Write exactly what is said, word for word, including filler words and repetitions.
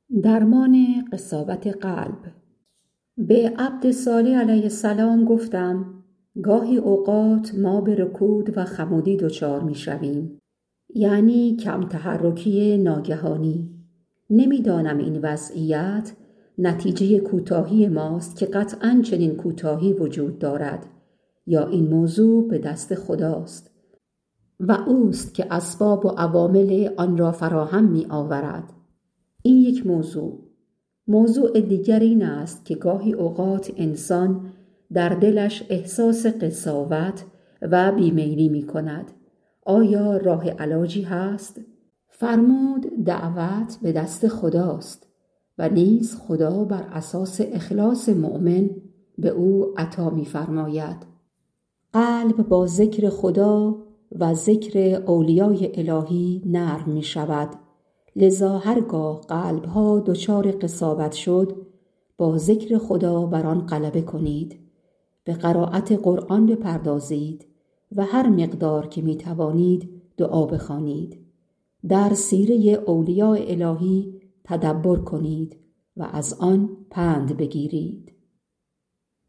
درمان قساوت قلب. به عبد صالح علیه السلام گفتم گاهی اوقات ما به رکود و خمودی دچار می شویم، یعنی کم تحرکی ناگهانی. نمیدانم این وضعیت نتیجه کوتاهی ماست که قطعاً چنین کوتاهی وجود دارد، یا این موضوع به دست خداست و اوست که اسباب و عوامل آن را فراهم می آورد. این یک موضوع. موضوع دیگر این است که گاهی اوقات انسان در دلش احساس قساوت و بیمیلی می کند. آیا راه علاجی هست؟ فرمود دعوت به دست خداست و نیز خدا بر اساس اخلاص مؤمن به او عطا می فرماید. قلب با ذکر خدا و ذکر اولیای الهی نرم می شود. لذا هرگاه قلب‌ها دچار قساوت شد، با ذکر خدا بر آن غلبه کنید، به قرائت قرآن بپردازید و هر مقدار که می توانید دعا بخوانید. در سیره اولیاء الهی تدبر کنید و از آن پند بگیرید.